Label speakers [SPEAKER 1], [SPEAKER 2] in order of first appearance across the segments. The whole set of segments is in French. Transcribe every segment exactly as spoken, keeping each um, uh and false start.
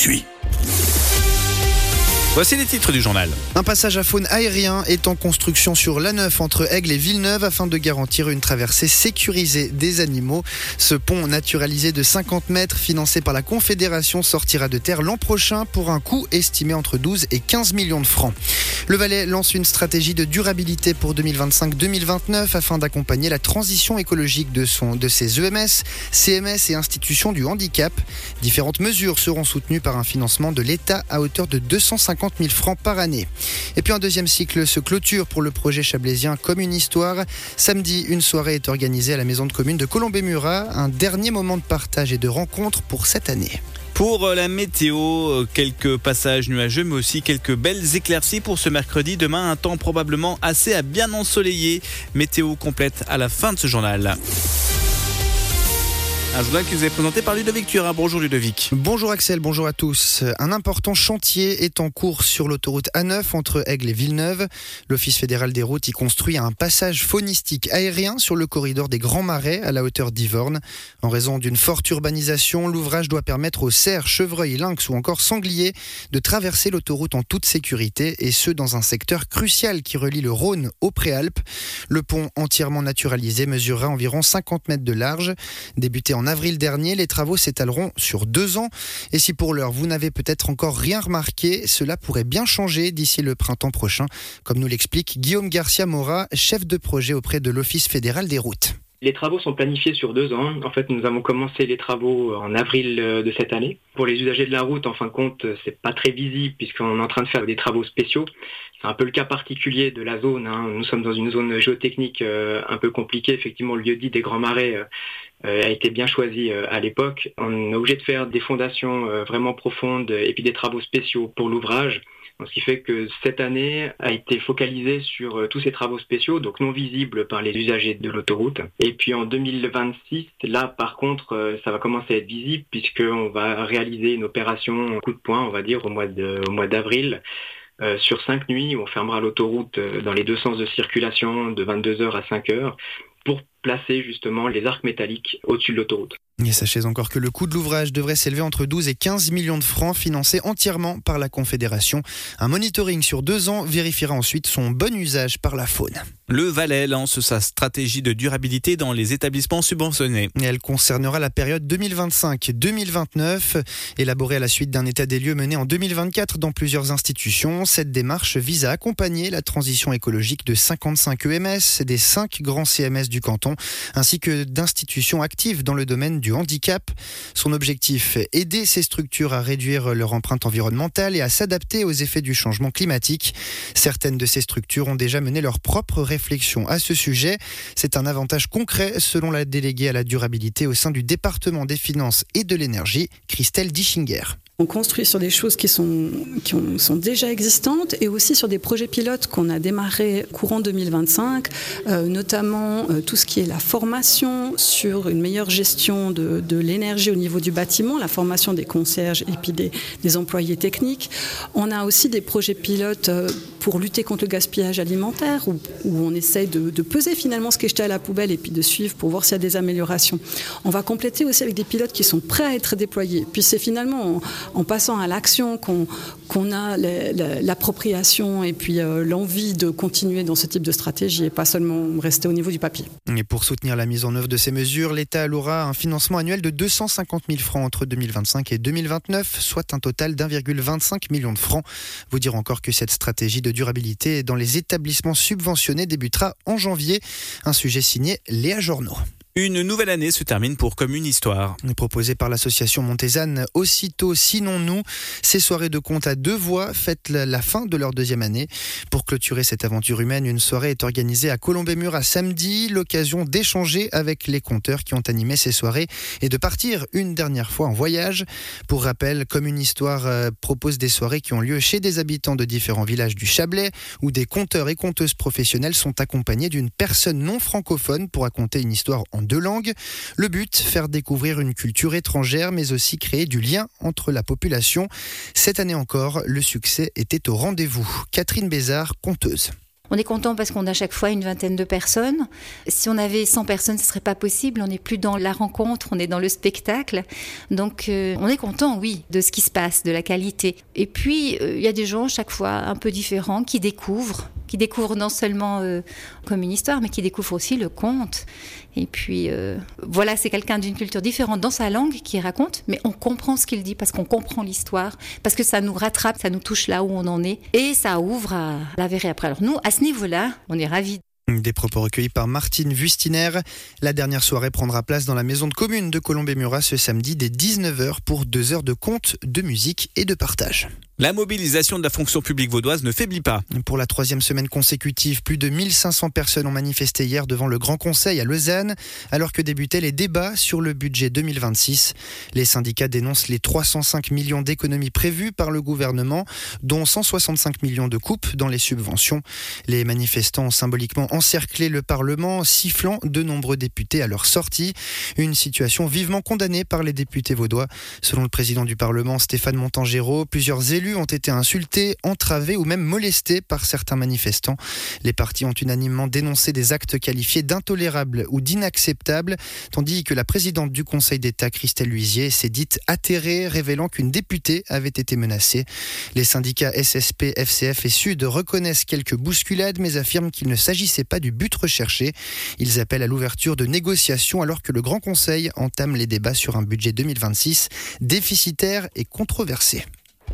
[SPEAKER 1] Suis.
[SPEAKER 2] Voici les titres du journal.
[SPEAKER 3] Un passage à faune aérien est en construction sur l'A neuf entre Aigle et Villeneuve afin de garantir une traversée sécurisée des animaux. Ce pont naturalisé de cinquante mètres financé par la Confédération sortira de terre l'an prochain pour un coût estimé entre douze et quinze millions de francs. Le Valais lance une stratégie de durabilité pour deux mille vingt-cinq deux mille vingt-neuf afin d'accompagner la transition écologique de, son, de ses E M S, C M S et institutions du handicap. Différentes mesures seront soutenues par un financement de l'État à hauteur de deux cent cinquante mille francs par année. Et puis un deuxième cycle se clôture pour le projet chablaisien Comme une histoire. Samedi, une soirée est organisée à la maison de commune de Colombey-Murat. Un dernier moment de partage et de rencontre pour cette année.
[SPEAKER 2] Pour la météo, quelques passages nuageux, mais aussi quelques belles éclaircies pour ce mercredi. Demain, un temps probablement assez à bien ensoleillé. Météo complète à la fin de ce journal. Un journal qui vous est présenté par Ludovic Turin. Bonjour Ludovic.
[SPEAKER 3] Bonjour Axel, bonjour à tous. Un important chantier est en cours sur l'autoroute A neuf entre Aigle et Villeneuve. L'Office fédéral des routes y construit un passage faunistique aérien sur le corridor des Grands Marais à la hauteur d'Yvorne. En raison d'une forte urbanisation, l'ouvrage doit permettre aux cerfs, chevreuils, lynx ou encore sangliers de traverser l'autoroute en toute sécurité et ce dans un secteur crucial qui relie le Rhône aux Préalpes. Le pont entièrement naturalisé mesurera environ cinquante mètres de large. Débuté en En avril dernier, les travaux s'étaleront sur deux ans. Et si pour l'heure, vous n'avez peut-être encore rien remarqué, cela pourrait bien changer d'ici le printemps prochain, comme nous l'explique Guillaume Garcia-Mora, chef de projet auprès de l'Office fédéral des routes.
[SPEAKER 4] Les travaux sont planifiés sur deux ans. En fait, nous avons commencé les travaux en avril de cette année. Pour les usagers de la route, en fin de compte, c'est pas très visible puisqu'on est en train de faire des travaux spéciaux. C'est un peu le cas particulier de la zone. Hein. Nous sommes dans une zone géotechnique euh, un peu compliquée. Effectivement, le lieu-dit des Grands Marais euh, a été bien choisi euh, à l'époque. On est obligé de faire des fondations euh, vraiment profondes et puis des travaux spéciaux pour l'ouvrage. Ce qui fait que cette année a été focalisée sur euh, tous ces travaux spéciaux, donc non visibles par les usagers de l'autoroute. Et puis en deux mille vingt-six, là par contre, euh, ça va commencer à être visible puisqu'on va réaliser une opération coup de poing, on va dire, au mois de, au mois d'avril. Euh, sur cinq nuits, où on fermera l'autoroute euh, dans les deux sens de circulation de vingt-deux heures à cinq heures pour placer justement les arcs métalliques au-dessus de l'autoroute.
[SPEAKER 3] Et sachez encore que le coût de l'ouvrage devrait s'élever entre douze et quinze millions de francs, financé entièrement par la Confédération. Un monitoring sur deux ans vérifiera ensuite son bon usage par la faune.
[SPEAKER 2] Le Valais lance sa stratégie de durabilité dans les établissements subventionnés.
[SPEAKER 3] Et elle concernera la période deux mille vingt-cinq deux mille vingt-neuf, élaborée à la suite d'un état des lieux mené en deux mille vingt-quatre dans plusieurs institutions. Cette démarche vise à accompagner la transition écologique de cinquante-cinq E M S, des cinq grands C M S du canton, ainsi que d'institutions actives dans le domaine du handicap. Son objectif, aider ces structures à réduire leur empreinte environnementale et à s'adapter aux effets du changement climatique. Certaines de ces structures ont déjà mené leur propre réflexion à ce sujet. C'est un avantage concret selon la déléguée à la durabilité au sein du département des finances et de l'énergie, Christelle Dischinger.
[SPEAKER 5] On construit sur des choses qui sont, qui ont, sont déjà existantes et aussi sur des projets pilotes qu'on a démarrés courant deux mille vingt-cinq, euh, notamment euh, tout ce qui est la formation sur une meilleure gestion de, de l'énergie au niveau du bâtiment, la formation des concierges et puis des, des employés techniques. On a aussi des projets pilotes euh, pour lutter contre le gaspillage alimentaire où, où on essaye de, de peser finalement ce qui est jeté à la poubelle et puis de suivre pour voir s'il y a des améliorations. On va compléter aussi avec des pilotes qui sont prêts à être déployés. Puis c'est finalement... En, en passant à l'action qu'on, qu'on a l'appropriation et puis euh, l'envie de continuer dans ce type de stratégie et pas seulement rester au niveau du papier.
[SPEAKER 3] Et pour soutenir la mise en œuvre de ces mesures, l'État allouera un financement annuel de deux cent cinquante mille francs entre deux mille vingt-cinq et deux mille vingt-neuf, soit un total d'un virgule vingt-cinq million de francs. Vous dire encore que cette stratégie de durabilité dans les établissements subventionnés débutera en janvier. Un sujet signé Léa Journeau.
[SPEAKER 2] Une nouvelle année se termine pour Comme une histoire.
[SPEAKER 3] Proposée par l'association Montezanne, aussitôt sinon nous, ces soirées de contes à deux voix fêtent la fin de leur deuxième année. Pour clôturer cette aventure humaine, une soirée est organisée à Colombey-Murat samedi, l'occasion d'échanger avec les conteurs qui ont animé ces soirées et de partir une dernière fois en voyage. Pour rappel, Comme une histoire euh, propose des soirées qui ont lieu chez des habitants de différents villages du Chablais, où des conteurs et conteuses professionnels sont accompagnés d'une personne non francophone pour raconter une histoire en deux langues. Le but, faire découvrir une culture étrangère, mais aussi créer du lien entre la population. Cette année encore, le succès était au rendez-vous. Catherine Bézard, conteuse.
[SPEAKER 1] On est content parce qu'on a chaque fois une vingtaine de personnes. Si on avait cent personnes, ce ne serait pas possible. On n'est plus dans la rencontre, on est dans le spectacle. Donc euh, on est content, oui, de ce qui se passe, de la qualité. Et puis, il euh, y a des gens chaque fois un peu différents qui découvrent, qui découvrent non seulement euh, comme une histoire, mais qui découvrent aussi le conte. Et puis, euh, voilà, c'est quelqu'un d'une culture différente dans sa langue qui raconte, mais on comprend ce qu'il dit parce qu'on comprend l'histoire, parce que ça nous rattrape, ça nous touche là où on en est, et ça ouvre à la verrée après. Alors nous, à ce niveau-là, on est ravis.
[SPEAKER 3] Des propos recueillis par Martine Wustiner. La dernière soirée prendra place dans la maison de commune de Colombey-Murat ce samedi dès dix-neuf heures pour deux heures de conte, de musique et de partage.
[SPEAKER 2] La mobilisation de la fonction publique vaudoise ne faiblit pas.
[SPEAKER 3] Pour la troisième semaine consécutive, plus de mille cinq cents personnes ont manifesté hier devant le Grand Conseil à Lausanne, alors que débutaient les débats sur le budget deux mille vingt-six. Les syndicats dénoncent les trois cent cinq millions d'économies prévues par le gouvernement, dont cent soixante-cinq millions de coupes dans les subventions. Les manifestants ont symboliquement encerclé le Parlement, sifflant de nombreux députés à leur sortie. Une situation vivement condamnée par les députés vaudois. Selon le président du Parlement, Stéphane Montangero, plusieurs élus ont été insultés, entravés ou même molestés par certains manifestants. Les partis ont unanimement dénoncé des actes qualifiés d'intolérables ou d'inacceptables, tandis que la présidente du Conseil d'État, Christelle Luisier, s'est dite atterrée, révélant qu'une députée avait été menacée. Les syndicats S S P, F C F et Sud reconnaissent quelques bousculades, mais affirment qu'il ne s'agissait pas du but recherché. Ils appellent à l'ouverture de négociations alors que le Grand Conseil entame les débats sur un budget deux mille vingt-six déficitaire et controversé.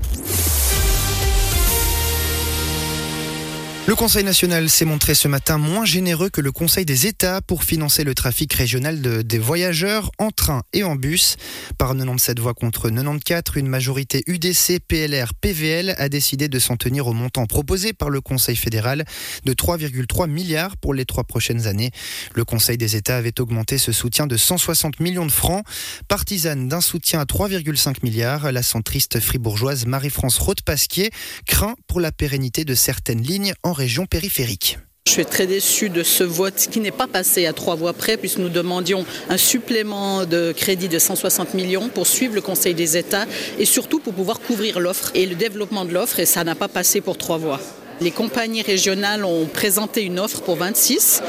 [SPEAKER 3] Le Conseil national s'est montré ce matin moins généreux que le Conseil des États pour financer le trafic régional de, des voyageurs en train et en bus. Par quatre-vingt-dix-sept voix contre quatre-vingt-quatorze, une majorité U D C, P L R, P V L a décidé de s'en tenir au montant proposé par le Conseil fédéral de trois virgule trois milliards pour les trois prochaines années. Le Conseil des États avait augmenté ce soutien de cent soixante millions de francs. Partisane d'un soutien à trois virgule cinq milliards, la centriste fribourgeoise Marie-France Roth-Pasquier craint pour la pérennité de certaines lignes en région périphérique.
[SPEAKER 6] Je suis très déçue de ce vote qui n'est pas passé à trois voix près puisque nous demandions un supplément de crédit de cent soixante millions pour suivre le Conseil des États et surtout pour pouvoir couvrir l'offre et le développement de l'offre et ça n'a pas passé pour trois voix. Les compagnies régionales ont présenté une offre pour vingt-six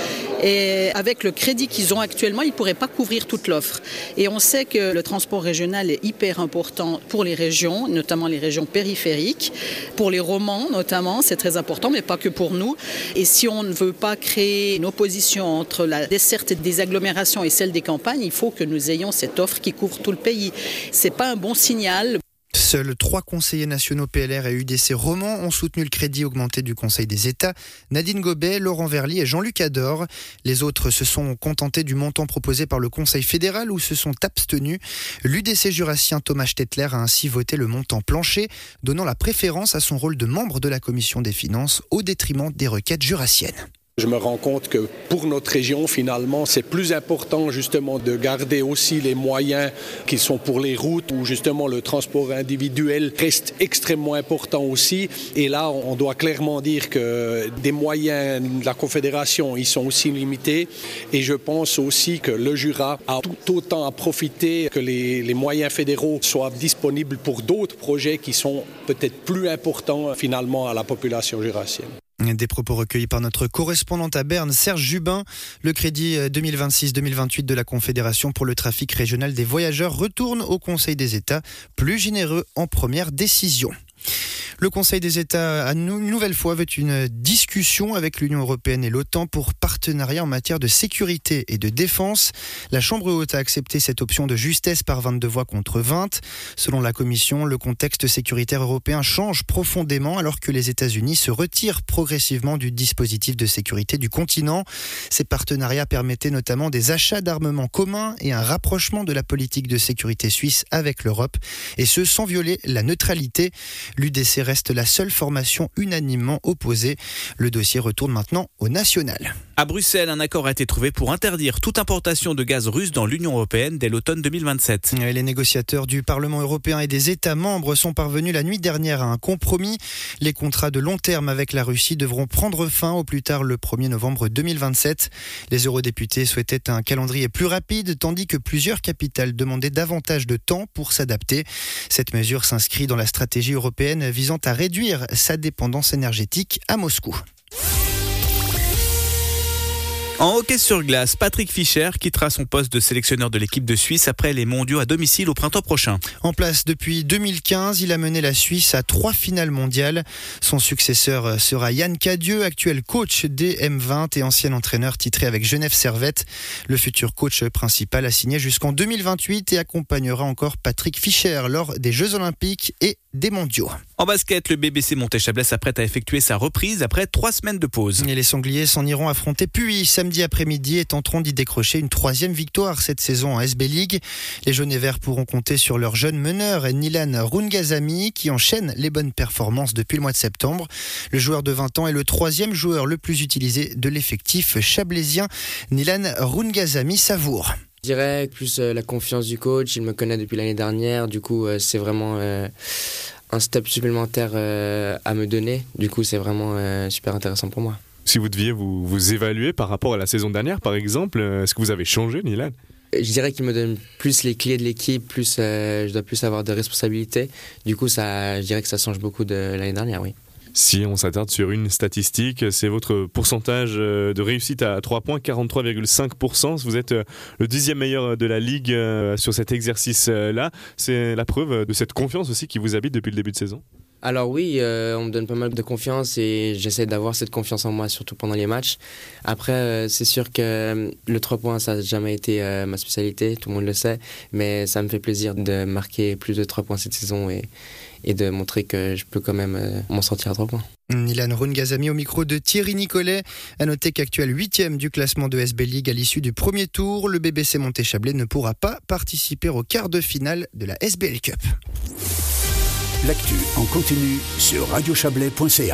[SPEAKER 6] et avec le crédit qu'ils ont actuellement, ils ne pourraient pas couvrir toute l'offre. Et on sait que le transport régional est hyper important pour les régions, notamment les régions périphériques. Pour les romans notamment, c'est très important, mais pas que pour nous. Et si on ne veut pas créer une opposition entre la desserte des agglomérations et celle des campagnes, il faut que nous ayons cette offre qui couvre tout le pays. Ce n'est pas un bon signal.
[SPEAKER 3] Seuls trois conseillers nationaux P L R et U D C romans ont soutenu le crédit augmenté du Conseil des États. Nadine Gobet, Laurent Verly et Jean-Luc Ador. Les autres se sont contentés du montant proposé par le Conseil fédéral ou se sont abstenus. L'U D C jurassien Thomas Stettler a ainsi voté le montant plancher, donnant la préférence à son rôle de membre de la Commission des finances au détriment des requêtes jurassiennes.
[SPEAKER 7] Je me rends compte que pour notre région, finalement, c'est plus important justement de garder aussi les moyens qui sont pour les routes où justement le transport individuel reste extrêmement important aussi. Et là, on doit clairement dire que des moyens de la Confédération, ils sont aussi limités. Et je pense aussi que le Jura a tout autant à profiter que les, les moyens fédéraux soient disponibles pour d'autres projets qui sont peut-être plus importants finalement à la population jurassienne.
[SPEAKER 3] Des propos recueillis par notre correspondante à Berne, Serge Jubin. Le crédit deux mille vingt-six deux mille vingt-huit de la Confédération pour le trafic régional des voyageurs retourne au Conseil des États, plus généreux en première décision. Le Conseil des États a une nouvelle fois veut une discussion avec l'Union européenne et l'OTAN pour partenariat en matière de sécurité et de défense. La Chambre haute a accepté cette option de justesse par vingt-deux voix contre vingt. Selon la Commission, le contexte sécuritaire européen change profondément alors que les États-Unis se retirent progressivement du dispositif de sécurité du continent. Ces partenariats permettaient notamment des achats d'armements communs et un rapprochement de la politique de sécurité suisse avec l'Europe, et ce sans violer la neutralité. L'U D C reste la seule formation unanimement opposée. Le dossier retourne maintenant au national.
[SPEAKER 2] À Bruxelles, un accord a été trouvé pour interdire toute importation de gaz russe dans l'Union européenne dès l'automne deux mille vingt-sept.
[SPEAKER 3] Les négociateurs du Parlement européen et des États membres sont parvenus la nuit dernière à un compromis. Les contrats de long terme avec la Russie devront prendre fin au plus tard le premier novembre deux mille vingt-sept. Les eurodéputés souhaitaient un calendrier plus rapide, tandis que plusieurs capitales demandaient davantage de temps pour s'adapter. Cette mesure s'inscrit dans la stratégie européenne visant à réduire sa dépendance énergétique à Moscou.
[SPEAKER 2] En hockey sur glace, Patrick Fischer quittera son poste de sélectionneur de l'équipe de Suisse après les mondiaux à domicile au printemps prochain.
[SPEAKER 3] En place depuis deux mille quinze, il a mené la Suisse à trois finales mondiales. Son successeur sera Yann Cadieux, actuel coach des M vingt et ancien entraîneur titré avec Genève Servette. Le futur coach principal a signé jusqu'en deux mille vingt-huit et accompagnera encore Patrick Fischer lors des Jeux Olympiques et des mondiaux.
[SPEAKER 2] En basket, le B B C Montet-Chablais s'apprête à effectuer sa reprise après trois semaines de pause.
[SPEAKER 3] Et les Sangliers s'en iront affronter Puy samedi après-midi et tenteront d'y décrocher une troisième victoire cette saison en S B League. Les jaunes et verts pourront compter sur leur jeune meneur Nilan Rungazami qui enchaîne les bonnes performances depuis le mois de septembre. Le joueur de vingt ans est le troisième joueur le plus utilisé de l'effectif chablaisien. Nilan Rungazami savoure.
[SPEAKER 8] Je dirais plus euh, la confiance du coach, il me connaît depuis l'année dernière, du coup euh, c'est vraiment euh, un step supplémentaire euh, à me donner, du coup c'est vraiment euh, super intéressant pour moi.
[SPEAKER 9] Si vous deviez vous, vous évaluer par rapport à la saison dernière par exemple, est-ce que vous avez changé, Nilan ?
[SPEAKER 8] Je dirais qu'il me donne plus les clés de l'équipe, plus, euh, je dois plus avoir de responsabilités, du coup ça, je dirais que ça change beaucoup de l'année dernière, oui.
[SPEAKER 9] Si on s'attarde sur une statistique, c'est votre pourcentage de réussite à trois points, quarante-trois virgule cinq pour cent. Vous êtes le dixième meilleur de la Ligue sur cet exercice-là. C'est la preuve de cette confiance aussi qui vous habite depuis le début de saison ?
[SPEAKER 8] Alors oui, euh, on me donne pas mal de confiance et j'essaie d'avoir cette confiance en moi, surtout pendant les matchs. Après, euh, c'est sûr que le trois points, ça n'a jamais été euh, ma spécialité, tout le monde le sait, mais ça me fait plaisir de marquer plus de trois points cette saison et, et de montrer que je peux quand même euh, m'en sortir à trois points.
[SPEAKER 3] Nilan Rungazami au micro de Thierry Nicolet. À noter qu'actuel huitième du classement de S B League à l'issue du premier tour, le B B C Montet-Chablais ne pourra pas participer au quart de finale de la S B L Cup.
[SPEAKER 10] L'actu en continu sur radio chablais point c h.